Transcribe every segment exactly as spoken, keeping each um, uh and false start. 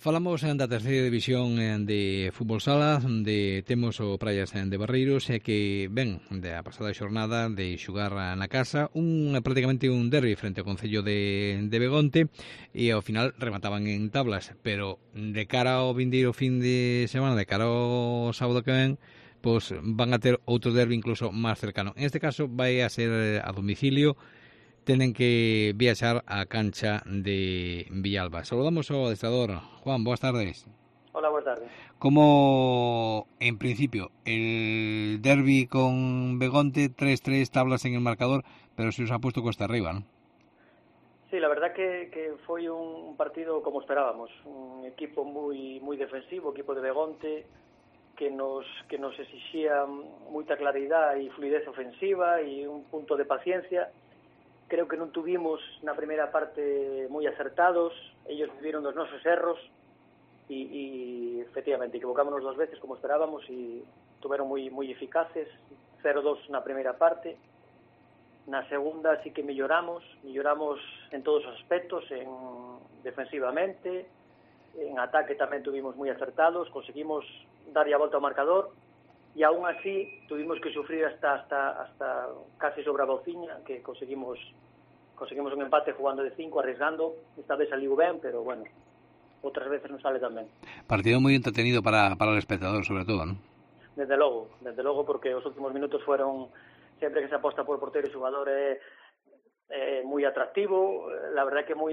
Falamos da terceira división de fútbol sala, de temos o Praias de Barreiros, e que ven da pasada xornada de xugar na casa un prácticamente un derbi frente ao Concello de, de Begonte, e ao final remataban en tablas, pero de cara ao vindeiro fin de semana, de cara ao sábado que ven, pois van a ter outro derbi incluso máis cercano. En este caso vai a ser a domicilio. Tenen que viaxar á cancha de Villalba. Saludamos ao adestrador. Juan, boas tardes. Hola, boas tardes. Como, en principio, el derbi con Begonte, tres tres tablas en el marcador, pero se os ha puesto cuesta arriba, ¿no? Sí, la verdad que, que foi un partido como esperábamos. Un equipo moi moi defensivo, equipo de Begonte, que nos que nos exixía moita claridade e fluidez ofensiva e un punto de paciencia. Creo que non tuvimos na primeira parte moi acertados, ellos vivieron dos nosos erros e, e efectivamente equivocámonos dos veces como esperábamos e tuveron moi moi eficaces, cero dos na primeira parte. Na segunda sí que melloramos, melloramos en todos os aspectos, en defensivamente, en ataque tamén tuvimos moi acertados, conseguimos dar a volta ao marcador. E aún así tuvimos que sufrir hasta hasta hasta casi sobre a bociña, que conseguimos conseguimos un empate jugando de cinco, arriesgando. Esta vez saliu ben, pero bueno, outras veces non sale tan ben. Partido moi entretenido para, para o espectador, sobre todo, ¿no? Desde logo, desde logo, porque os últimos minutos fueron, sempre que se aposta por portero e xogador, é, é moi atractivo, la verdad que moi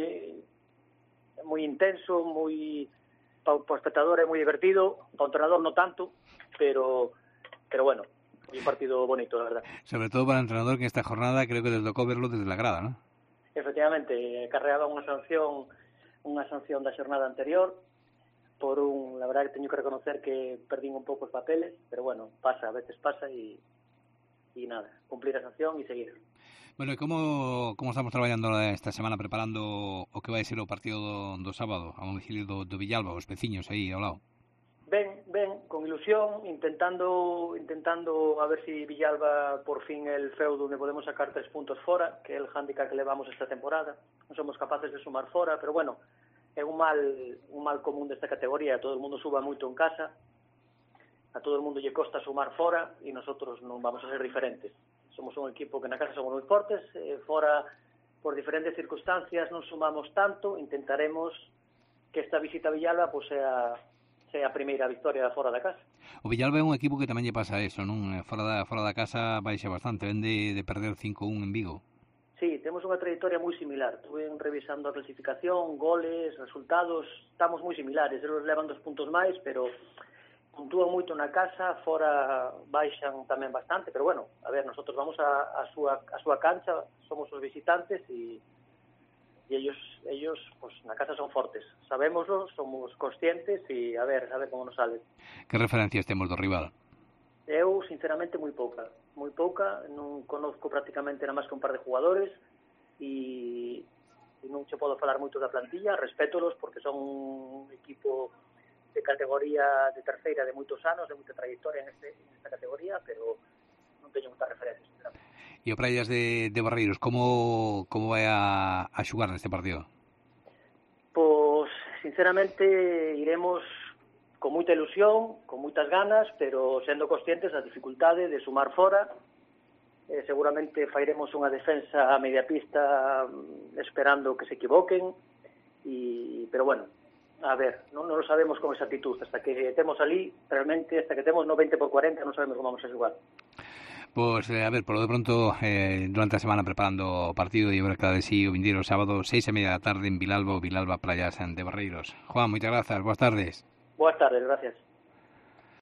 moi intenso, moi para o espectador é moi divertido, para o entrenador non tanto, pero pero bueno, un partido bonito, la verdad. Sobre todo para el entrenador, que esta jornada creo que les tocó verlo desde la grada, ¿no? Efectivamente, carreaba unha sanción unha sanción da xornada anterior por un, la verdad que teño que reconocer que perdín un pouco os papeles, pero bueno, pasa, a veces pasa e e nada, cumplir a sanción e seguir. Bueno, e como, como estamos traballando esta semana preparando o que vai ser o partido do, do sábado a domicilio do, do Villalba, os veciños aí ao lado? Ben, ben, con ilusión, intentando intentando a ver si Villalba por fin é el feudo onde podemos sacar tres puntos fora, que é el hándicap que levamos esta temporada. Non somos capaces de sumar fora, pero bueno, é un mal un mal común desta categoría, todo o mundo suba moito en casa, a todo o mundo lle costa sumar fora e nosotros non vamos a ser diferentes. Somos un equipo que na casa somos moi fortes, eh, fora por diferentes circunstancias non sumamos tanto, intentaremos que esta visita a Villalba pois sea sea a primeira victoria fora da casa. O Villalba é un equipo que tamén lle pasa eso, non? Fora da, fora da casa baixa bastante, ven de, de perder cinco un en Vigo. Sí, temos unha trayectoria moi similar. Estuve revisando a clasificación, goles, resultados, estamos moi similares. Eles levan dos puntos máis, pero puntúan moito na casa, fora baixan tamén bastante, pero bueno, a ver, nosotros vamos a, a, súa, a súa cancha, somos os visitantes e e ellos ellos pues na casa son fortes. Sabémoslo, somos conscientes e a ver, a ver como nos sale. Que referencias temos do rival? Eu, sinceramente, moi pouca. Moi pouca, non conozco prácticamente nada máis que un par de jugadores e, e non che podo falar moito da plantilla, respétolos porque son un equipo de categoría de terceira de moitos anos, de moita trayectoria en, este, en esta categoría, pero non teño moitas referencias, sinceramente. E o Praias de, de Barreiros, como, como vai a, a xugar neste partido? Pois, sinceramente, iremos con moita ilusión, con moitas ganas, pero sendo conscientes da dificultade de sumar fora. Eh, seguramente fairemos unha defensa a media pista esperando que se equivoquen, e, pero bueno, a ver, non, non lo sabemos con exactitud. Hasta que temos ali, realmente, hasta que temos no veinte por cuarenta, non sabemos como vamos a xugar. Pois, pues, eh, a ver, por lo de pronto, eh, durante a semana preparando o partido e a ver cada vez si o vindeiro sábado, seis e media da tarde en Vilalba, o Vilalba Praias de Barreiros. Juan, moitas grazas, boas tardes. Boas tardes, gracias.